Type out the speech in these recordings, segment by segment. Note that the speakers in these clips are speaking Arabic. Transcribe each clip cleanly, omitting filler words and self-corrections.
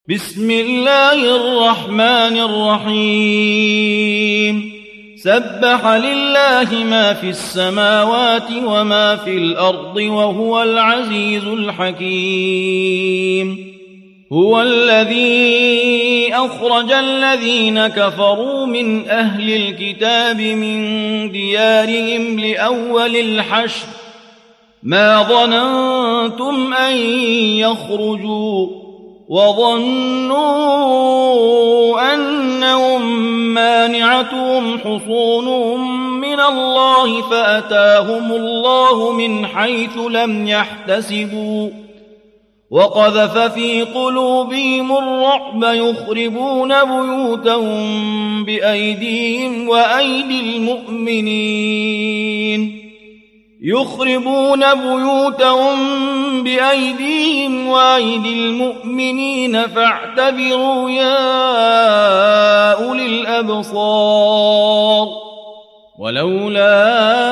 بسم الله الرحمن الرحيم سبح لله ما في السماوات وما في الأرض وهو العزيز الحكيم هو الذي أخرج الذين كفروا من أهل الكتاب من ديارهم لأول الحشر ما ظننتم أن يخرجوا وظنوا أنهم مانعتهم حصونهم من الله فأتاهم الله من حيث لم يحتسبوا وقذف في قلوبهم الرعب يخربون بيوتهم بأيديهم وأيدي المؤمنين فاعتبروا يا أولي الأبصار ولولا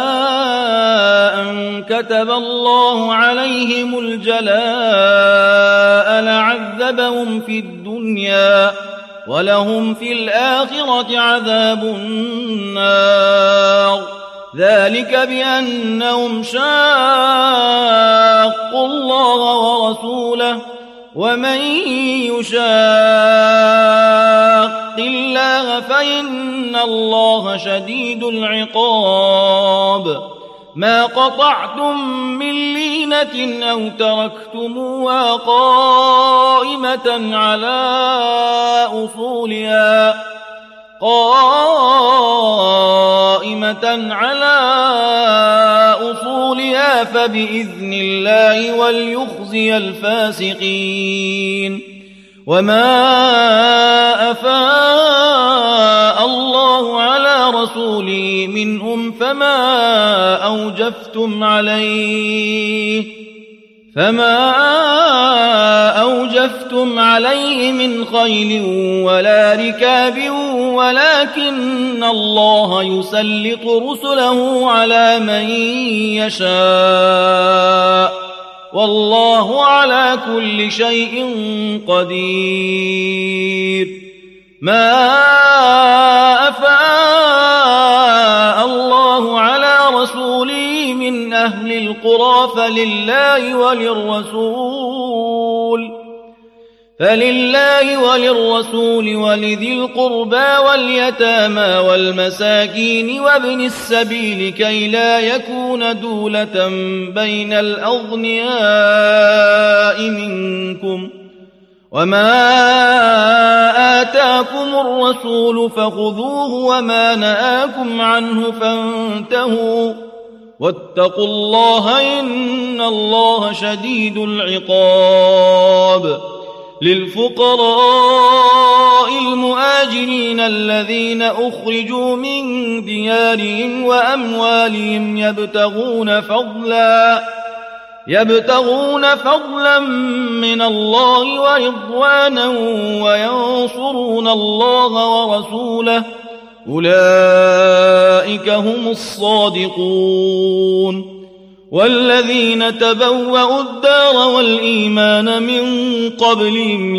أن كتب الله عليهم الجلاء لعذبهم في الدنيا ولهم في الآخرة عذاب النار ذلك بأنهم شاقوا الله ورسوله ومن يشاق الله فإن الله شديد العقاب ما قطعتم من لينة أو تركتموها قائمة على أصولها فبإذن الله وليخزي الفاسقين وما أفاء الله على رسوله منهم فما أوجفتم عليه من خيل ولا ركاب ولكن الله يسلط رسله على من يشاء والله على كل شيء قدير ما أفاء الله على رسوله من أهل القرى فلله وللرسول ولذي القربى واليتامى والمساكين وابن السبيل كي لا يكون دولة بين الأغنياء منكم وما آتاكم الرسول فخذوه وما نهاكم عنه فانتهوا واتقوا الله إن الله شديد العقاب للفقراء المهاجرين الذين أخرجوا من ديارهم وأموالهم يبتغون فضلا من الله ورضوانا وينصرون الله ورسوله أولئك هم الصادقون والذين تبوأوا الدار والإيمان من قبلهم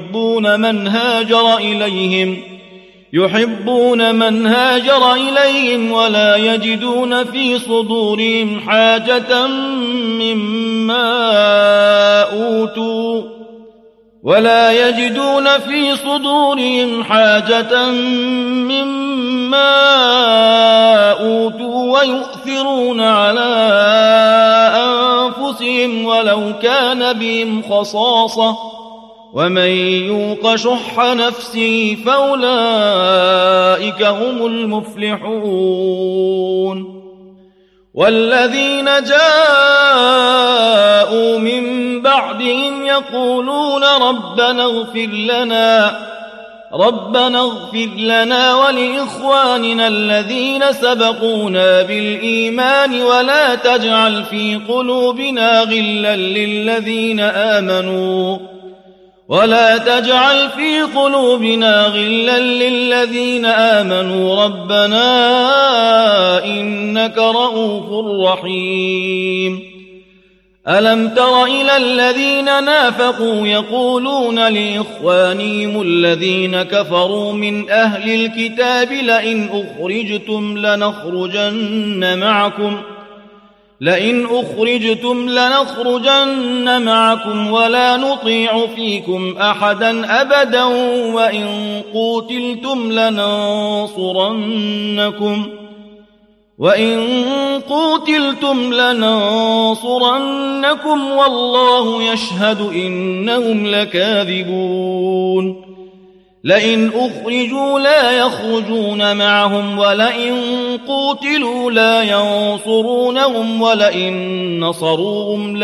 يحبون من هاجر إليهم ولا يجدون في صدورهم حاجة مما أوتوا ويؤثرون على أنفسهم ولو كان بهم خصاصة ومن يوق شح نفسه فأولئك هم المفلحون والذين جاءوا من بعدهم يقولون ربنا اغفر لنا ولإخواننا الذين سبقونا بالإيمان ولا تجعل في قلوبنا غلا للذين آمنوا ربنا إنك رؤوف رحيم ألم تر إلى الذين نافقوا يقولون لإخوانهم الذين كفروا من أهل الكتاب لئن أخرجتم لنخرجن معكم ولا نطيع فيكم أحدا أبدا وإن قوتلتم لننصرنكم والله يشهد إنهم لكاذبون لئن أخرجوا لا يخرجون معهم ولئن قوتلوا لا ينصرونهم ولئن نصروهم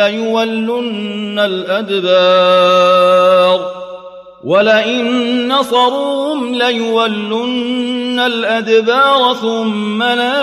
ليولن الأدبار ثم لا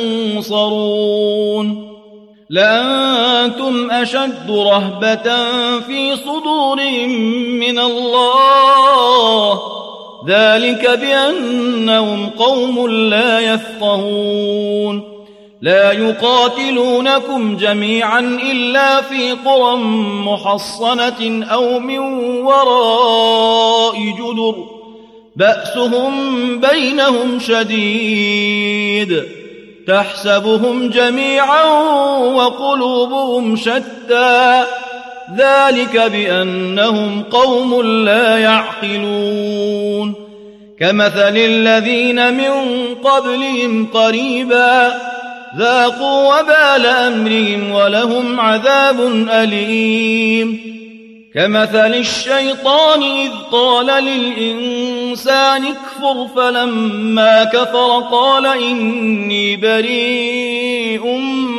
ينصرون لأنتم أشد رهبة في صدورهم من الله ذلك بأنهم قوم لا يفقهون لا يقاتلونكم جميعا إلا في قرى محصنة أو من وراء جدر بأسهم بينهم شديد تحسبهم جميعا وقلوبهم شتى ذلك بأنهم قوم لا يعقلون كمثل الذين من قبلهم قريبا ذاقوا وبال أمرهم ولهم عذاب أليم كمثل الشيطان إذ قال للإنسان اكفر فلما كفر قال إني بريء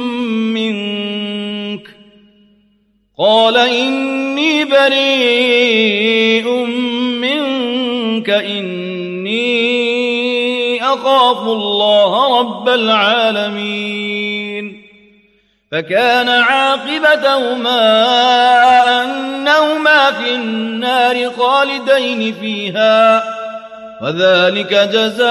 منك إني أخاف الله رب العالمين فكان عاقبتهما أنهما في النار خالدين فيها وذلك جزاء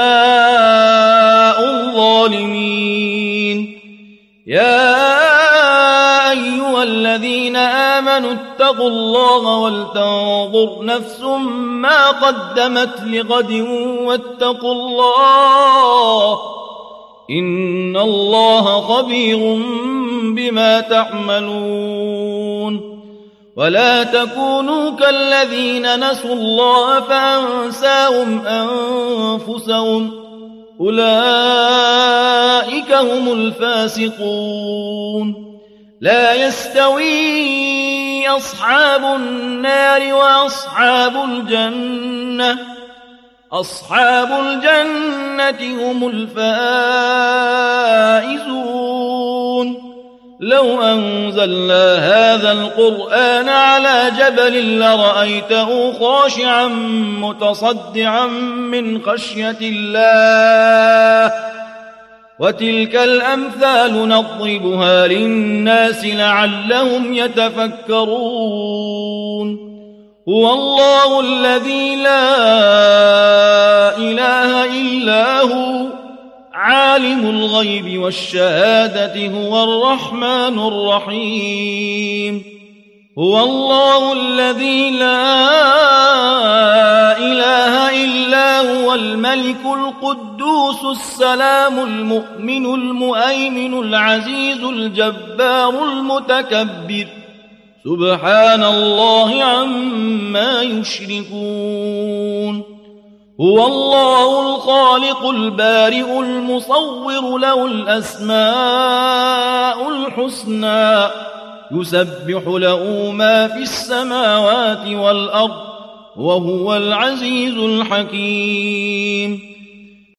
الظالمين يا أيها الذين آمنوا اتقوا الله ولتنظر نفس ما قدمت لغد واتقوا الله إن الله خبير بما تعملون ولا تكونوا كالذين نسوا الله فأنساهم أنفسهم أولئك هم الفاسقون لا يستوي أصحاب النار وأصحاب الجنة هم الفائزون لو أنزلنا هذا القرآن على جبل لرأيته خاشعا متصدعا من خشية الله وتلك الأمثال نضربها للناس لعلهم يتفكرون هو الله الذي لا إله إلا هو عالم الغيب والشهادة هو الرحمن الرحيم هو الله الذي لا إله إلا هو الملك القدوس السلام المؤمن المؤمن العزيز الجبار المتكبر سبحان الله عما يشركون هو الله الخالق البارئ المصور له الأسماء الحسنى يسبح له ما في السماوات والأرض وهو العزيز الحكيم